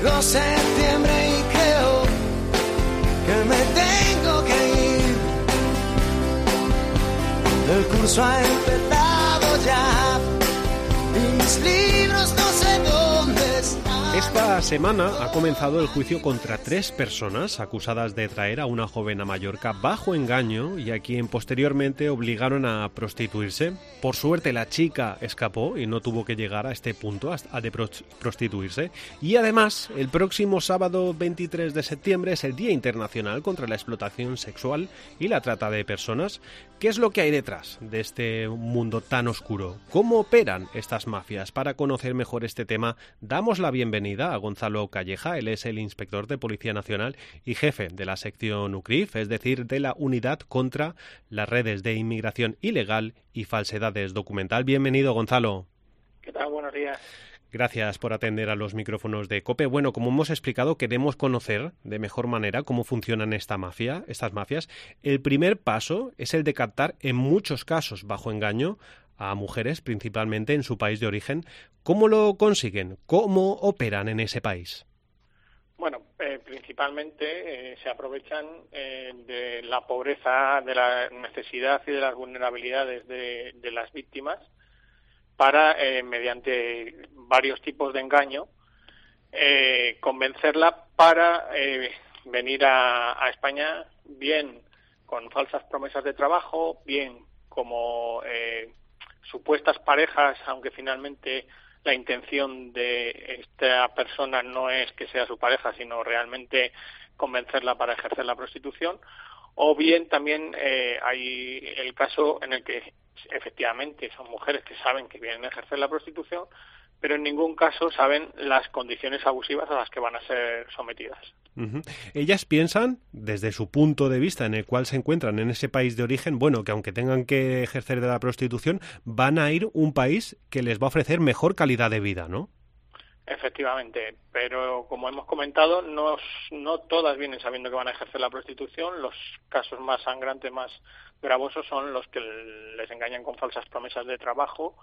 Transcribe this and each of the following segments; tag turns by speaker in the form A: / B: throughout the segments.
A: Llegó septiembre y creo que me tengo que ir. El curso ha empezado ya y mis libros no sé dónde están.
B: Esta semana ha comenzado el juicio contra 3 personas acusadas de traer a una joven a Mallorca bajo engaño y a quien posteriormente obligaron a prostituirse. Por suerte la chica escapó y no tuvo que llegar a este punto, a de prostituirse. Y además, el próximo sábado 23 de septiembre es el Día Internacional contra la Explotación Sexual y la Trata de Personas. ¿Qué es lo que hay detrás de este mundo tan oscuro? ¿Cómo operan estas mafias? Para conocer mejor este tema, damos la bienvenida a Gonzalo Calleja. Él es el inspector de Policía Nacional y jefe de la sección UCRIF, es decir, de la Unidad contra las Redes de Inmigración Ilegal y Falsedades Documental. Bienvenido, Gonzalo.
C: ¿Qué tal? Buenos días.
B: Gracias por atender a los micrófonos de COPE. Bueno, como hemos explicado, queremos conocer de mejor manera cómo funcionan estas mafias. El primer paso es el de captar, en muchos casos bajo engaño, a mujeres, principalmente en su país de origen. ¿Cómo lo consiguen? ¿Cómo operan en ese país?
C: Bueno, principalmente se aprovechan de la pobreza, de la necesidad y de las vulnerabilidades de las víctimas para, mediante varios tipos de engaño, convencerla para venir a España, bien con falsas promesas de trabajo, bien como supuestas parejas, aunque finalmente la intención de esta persona no es que sea su pareja, sino realmente convencerla para ejercer la prostitución, o bien también hay el caso en el que efectivamente son mujeres que saben que vienen a ejercer la prostitución, pero en ningún caso saben las condiciones abusivas a las que van a ser sometidas.
B: Uh-huh. Ellas piensan, desde su punto de vista en el cual se encuentran en ese país de origen, bueno, que aunque tengan que ejercer de la prostitución, van a ir a un país que les va a ofrecer mejor calidad de vida, ¿no?
C: Efectivamente, pero como hemos comentado, no todas vienen sabiendo que van a ejercer la prostitución. Los casos más sangrantes, más gravosos, son los que les engañan con falsas promesas de trabajo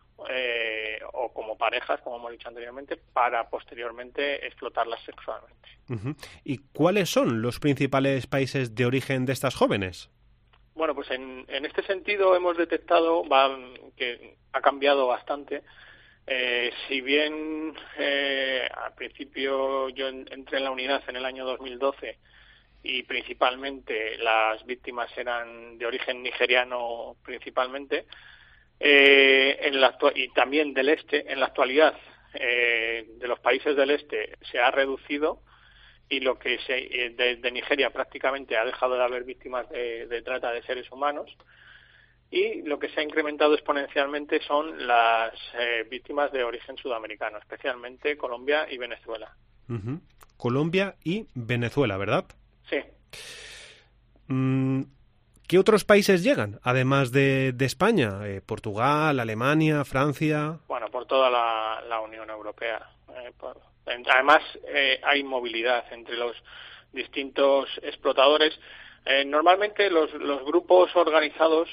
C: o como parejas, como hemos dicho anteriormente, para posteriormente explotarlas sexualmente.
B: Uh-huh. ¿Y cuáles son los principales países de origen de estas jóvenes?
C: Bueno, pues en este sentido hemos detectado que ha cambiado bastante. Si bien al principio yo entré en la unidad en el año 2012 y principalmente las víctimas eran de origen nigeriano principalmente, y también del este, en la actualidad de los países del este se ha reducido y lo que de Nigeria prácticamente ha dejado de haber víctimas de trata de seres humanos, y lo que se ha incrementado exponencialmente son las víctimas de origen sudamericano, especialmente Colombia y Venezuela.
B: Uh-huh. Colombia y Venezuela, ¿verdad?
C: Sí.
B: ¿Qué otros países llegan, además de España? ¿Portugal, Alemania, Francia?
C: Bueno, por toda la Unión Europea. Además, hay movilidad entre los distintos explotadores. Normalmente los grupos organizados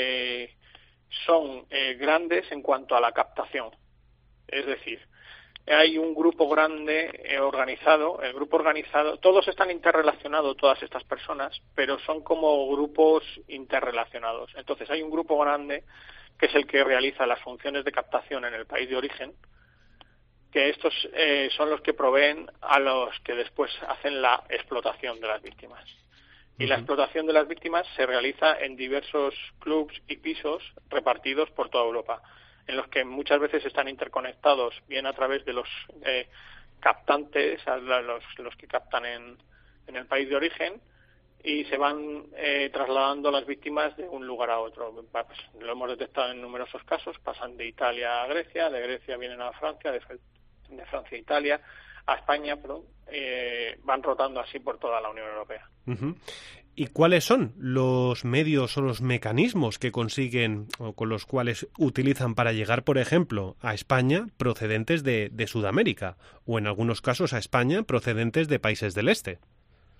C: son grandes en cuanto a la captación. Es decir, hay un grupo grande organizado, todos están interrelacionados, todas estas personas, pero son como grupos interrelacionados. Entonces hay un grupo grande que es el que realiza las funciones de captación en el país de origen, que estos son los que proveen a los que después hacen la explotación de las víctimas. Y la explotación de las víctimas se realiza en diversos clubs y pisos repartidos por toda Europa, en los que muchas veces están interconectados, bien a través de los captantes, los que captan en el país de origen, y se van trasladando las víctimas de un lugar a otro. Pues, lo hemos detectado en numerosos casos, pasan de Italia a Grecia, de Grecia vienen a Francia, de Francia a Italia, a España, van rotando así por toda la Unión Europea.
B: Uh-huh. ¿Y cuáles son los medios o los mecanismos que consiguen o con los cuales utilizan para llegar, por ejemplo, a España procedentes de Sudamérica o en algunos casos a España procedentes de países del este?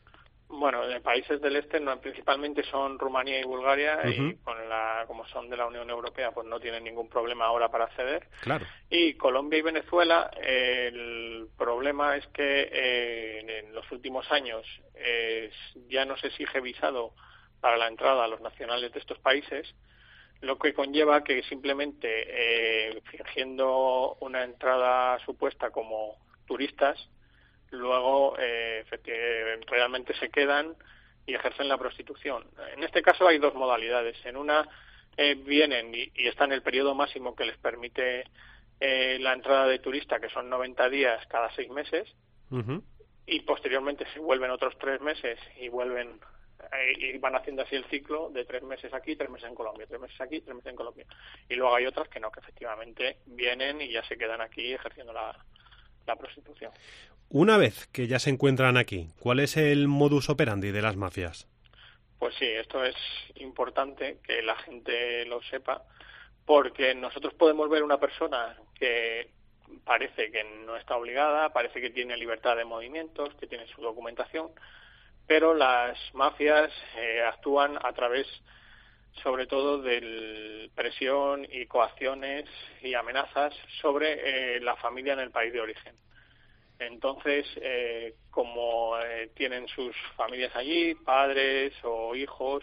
C: Bueno, de países del este principalmente son Rumanía y Bulgaria, y como son de la Unión Europea, pues no tienen ningún problema ahora para acceder.
B: Claro.
C: Y Colombia y Venezuela, el problema es que en los últimos años ya no se exige visado para la entrada a los nacionales de estos países, lo que conlleva que simplemente fingiendo una entrada supuesta como turistas, luego realmente se quedan y ejercen la prostitución. En este caso hay dos modalidades. En una vienen y está en el periodo máximo que les permite la entrada de turista, que son 90 días cada 6 meses, y posteriormente se vuelven otros 3 meses y vuelven y van haciendo así el ciclo de 3 meses aquí, 3 meses en Colombia, 3 meses aquí, 3 meses en Colombia. Y luego hay otras que no, que efectivamente vienen y ya se quedan aquí ejerciendo la prostitución.
B: Una vez que ya se encuentran aquí, ¿cuál es el modus operandi de las mafias?
C: Pues sí, esto es importante que la gente lo sepa, porque nosotros podemos ver una persona que parece que no está obligada, parece que tiene libertad de movimientos, que tiene su documentación, pero las mafias actúan a través sobre todo de presión y coacciones y amenazas sobre la familia en el país de origen. Entonces, como tienen sus familias allí, padres o hijos,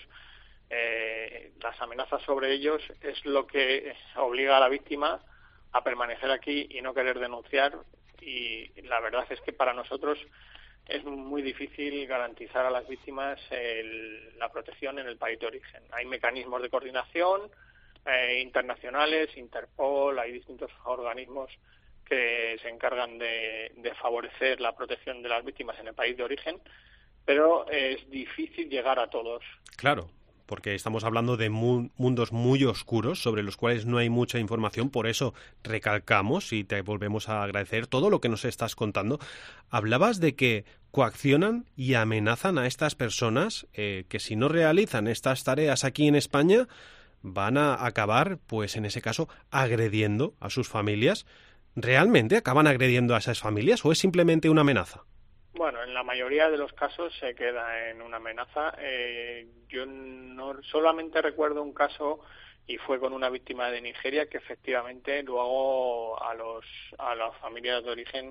C: las amenazas sobre ellos es lo que obliga a la víctima a permanecer aquí y no querer denunciar, y la verdad es que para nosotros es muy difícil garantizar a las víctimas la protección en el país de origen. Hay mecanismos de coordinación internacionales, Interpol, hay distintos organismos que se encargan de favorecer la protección de las víctimas en el país de origen, pero es difícil llegar a todos.
B: Claro, porque estamos hablando de mundos muy oscuros sobre los cuales no hay mucha información, por eso recalcamos y te volvemos a agradecer todo lo que nos estás contando. Hablabas de que coaccionan y amenazan a estas personas que si no realizan estas tareas aquí en España van a acabar, pues en ese caso, agrediendo a sus familias. ¿Realmente acaban agrediendo a esas familias o es simplemente una amenaza?
C: Bueno, en la mayoría de los casos se queda en una amenaza. Yo no solamente recuerdo un caso, y fue con una víctima de Nigeria, que efectivamente luego a las familias de origen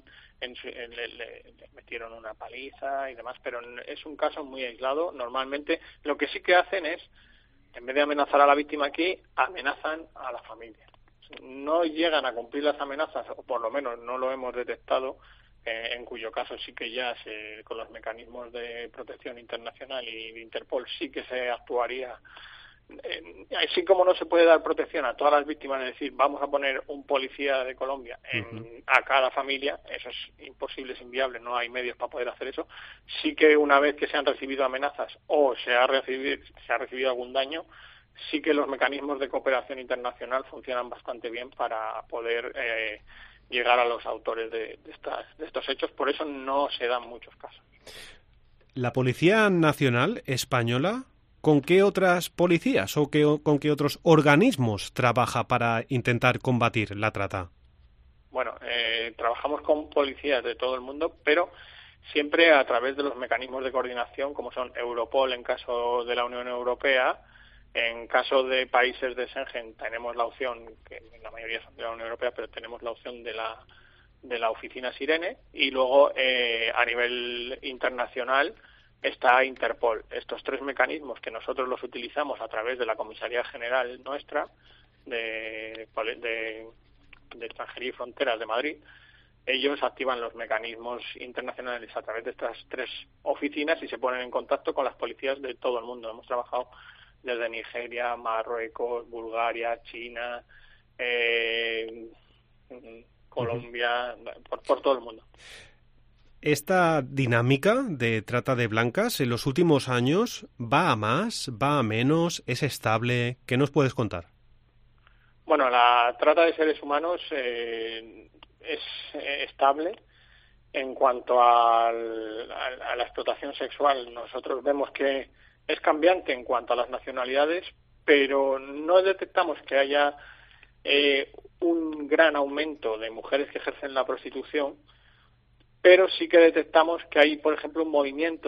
C: le metieron una paliza y demás, pero es un caso muy aislado. Normalmente lo que sí que hacen es, en vez de amenazar a la víctima aquí, amenazan a la familia. No llegan a cumplir las amenazas, o por lo menos no lo hemos detectado, en cuyo caso sí que ya con los mecanismos de protección internacional y de Interpol sí que se actuaría. Así como no se puede dar protección a todas las víctimas, es decir, vamos a poner un policía de Colombia a cada familia, eso es imposible, es inviable, no hay medios para poder hacer eso. Sí que una vez que se han recibido amenazas o se ha recibido algún daño, sí que los mecanismos de cooperación internacional funcionan bastante bien para poder llegar a los autores de estos hechos. Por eso no se dan muchos casos.
B: ¿La Policía Nacional Española con qué otras policías o con qué otros organismos trabaja para intentar combatir la trata?
C: Bueno, trabajamos con policías de todo el mundo, pero siempre a través de los mecanismos de coordinación, como son Europol en caso de la Unión Europea. En caso de países de Schengen tenemos la opción, que la mayoría son de la Unión Europea, pero tenemos la opción de la oficina Sirene, y luego a nivel internacional está Interpol. Estos 3 mecanismos que nosotros los utilizamos a través de la Comisaría General nuestra de Extranjería y Fronteras de Madrid, ellos activan los mecanismos internacionales a través de estas 3 oficinas y se ponen en contacto con las policías de todo el mundo. Hemos trabajado desde Nigeria, Marruecos, Bulgaria, China, Colombia, por todo el mundo.
B: Esta dinámica de trata de blancas en los últimos años va a más, va a menos, es estable. ¿Qué nos puedes contar?
C: Bueno, la trata de seres humanos es estable. En cuanto a la explotación sexual, nosotros vemos que es cambiante en cuanto a las nacionalidades, pero no detectamos que haya un gran aumento de mujeres que ejercen la prostitución, pero sí que detectamos que hay, por ejemplo, un movimiento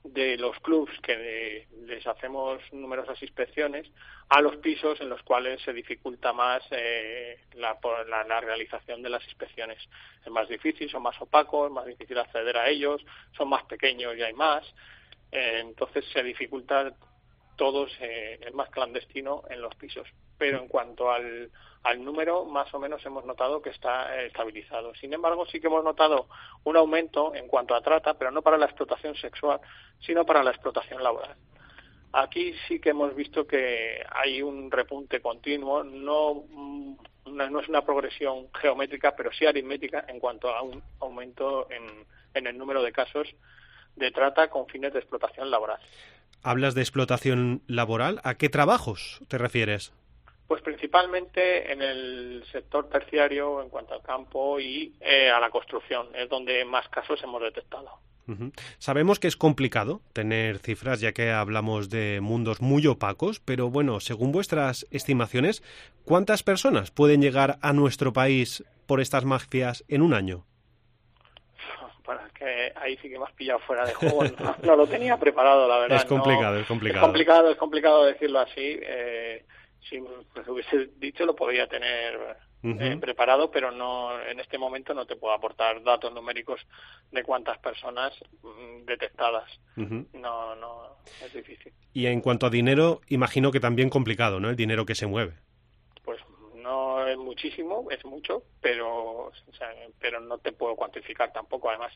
C: de los clubs que les hacemos numerosas inspecciones a los pisos en los cuales se dificulta más la realización de las inspecciones. Es más difícil, son más opacos, es más difícil acceder a ellos, son más pequeños y hay más, entonces se dificulta todo, es más clandestino en los pisos. Pero en cuanto al número, más o menos hemos notado que está estabilizado. Sin embargo, sí que hemos notado un aumento en cuanto a trata, pero no para la explotación sexual, sino para la explotación laboral. Aquí sí que hemos visto que hay un repunte continuo, no es una progresión geométrica, pero sí aritmética en cuanto a un aumento en el número de casos de trata con fines de explotación laboral.
B: Hablas de explotación laboral. ¿A qué trabajos te refieres?
C: Pues principalmente en el sector terciario en cuanto al campo y a la construcción, es donde más casos hemos detectado.
B: Uh-huh. Sabemos que es complicado tener cifras, ya que hablamos de mundos muy opacos, pero bueno, según vuestras estimaciones, ¿cuántas personas pueden llegar a nuestro país por estas mafias en un año?
C: Bueno, es que ahí sí que me has pillado fuera de juego, no lo tenía preparado, la verdad.
B: Es complicado.
C: Es complicado decirlo así. Si pues hubiese dicho lo podría tener preparado, pero no, en este momento no te puedo aportar datos numéricos de cuántas personas detectadas. No, es difícil.
B: Y en cuanto a dinero, imagino que también complicado, ¿no? El dinero que se mueve.
C: Pues no es muchísimo, es mucho, pero no te puedo cuantificar tampoco, además.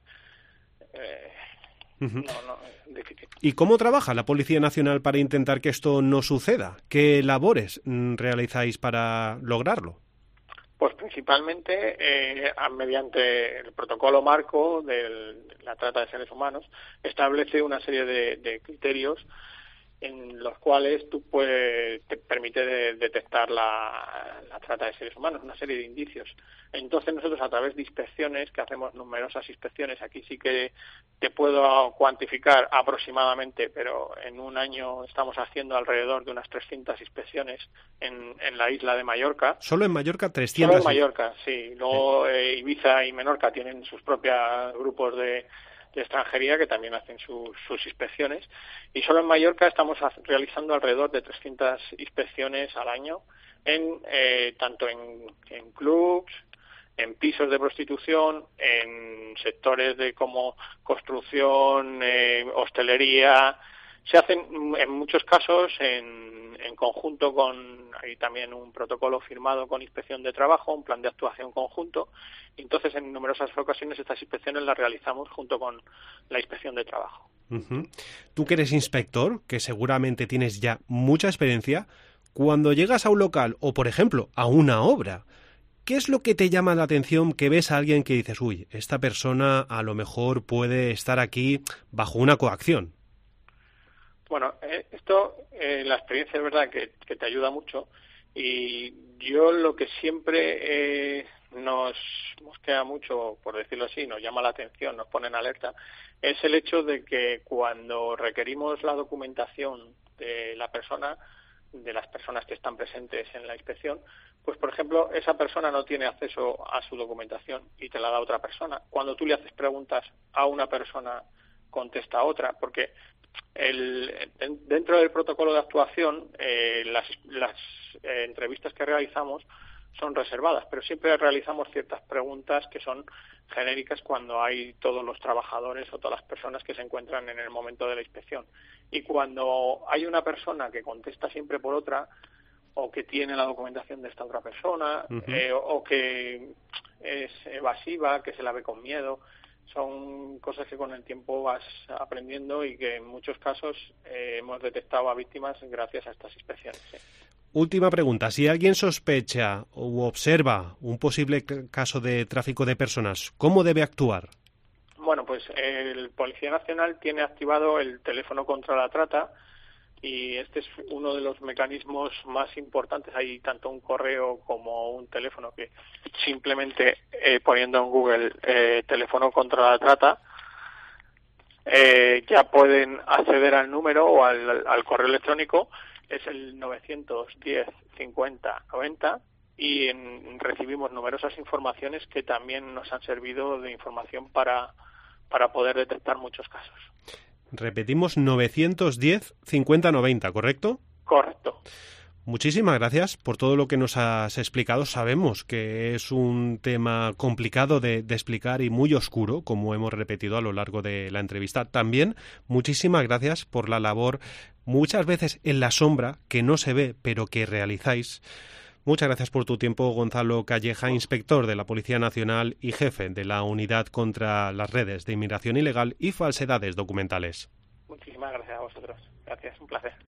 C: No, es difícil.
B: ¿Y cómo trabaja la Policía Nacional para intentar que esto no suceda? ¿Qué labores realizáis para lograrlo?
C: Pues principalmente mediante el protocolo marco de la trata de seres humanos, establece una serie de criterios en los cuales te permite detectar la trata de seres humanos, una serie de indicios. Entonces nosotros, a través de inspecciones, que hacemos numerosas inspecciones, aquí sí que te puedo cuantificar aproximadamente, pero en un año estamos haciendo alrededor de unas 300 inspecciones en la isla de Mallorca.
B: ¿Solo en Mallorca 300?
C: Solo en Mallorca, sí. Luego Ibiza y Menorca tienen sus propios grupos de extranjería que también hacen sus inspecciones, y solo en Mallorca estamos realizando alrededor de 300 inspecciones al año tanto en clubs, en pisos de prostitución, en sectores como construcción, hostelería. Se hacen en muchos casos en conjunto hay también un protocolo firmado con Inspección de Trabajo, un plan de actuación conjunto, y entonces en numerosas ocasiones estas inspecciones las realizamos junto con la Inspección de Trabajo.
B: Uh-huh. Tú que eres inspector, que seguramente tienes ya mucha experiencia, cuando llegas a un local o, por ejemplo, a una obra, ¿qué es lo que te llama la atención que ves a alguien que dices, uy, esta persona a lo mejor puede estar aquí bajo una coacción?
C: Bueno, la experiencia es verdad que te ayuda mucho, y yo lo que siempre nos queda mucho, por decirlo así, nos llama la atención, nos pone en alerta, es el hecho de que cuando requerimos la documentación de la persona, de las personas que están presentes en la inspección, pues por ejemplo esa persona no tiene acceso a su documentación y te la da otra persona. Cuando tú le haces preguntas a una persona, contesta a otra, porque dentro del protocolo de actuación las entrevistas que realizamos son reservadas, pero siempre realizamos ciertas preguntas que son genéricas cuando hay todos los trabajadores o todas las personas que se encuentran en el momento de la inspección. Y cuando hay una persona que contesta siempre por otra, o que tiene la documentación de esta otra persona, o que es evasiva, que se la ve con miedo, son cosas que con el tiempo vas aprendiendo y que en muchos casos hemos detectado a víctimas gracias a estas inspecciones. ¿Sí?
B: Última pregunta. Si alguien sospecha u observa un posible caso de tráfico de personas, ¿cómo debe actuar?
C: Bueno, pues el Policía Nacional tiene activado el teléfono contra la trata, y este es uno de los mecanismos más importantes. Hay tanto un correo como un teléfono que simplemente poniendo en Google teléfono contra la trata ya pueden acceder al número o al correo electrónico. Es el 910 50 90 y recibimos numerosas informaciones que también nos han servido de información para poder detectar muchos casos.
B: Repetimos, 910 50 90, ¿correcto?
C: Correcto.
B: Muchísimas gracias por todo lo que nos has explicado. Sabemos que es un tema complicado de explicar y muy oscuro, como hemos repetido a lo largo de la entrevista. También muchísimas gracias por la labor, muchas veces en la sombra, que no se ve, pero que realizáis. Muchas gracias por tu tiempo, Gonzalo Calleja, inspector de la Policía Nacional y jefe de la Unidad contra las Redes de Inmigración Ilegal y Falsedades Documentales.
C: Muchísimas gracias a vosotros. Gracias, un placer.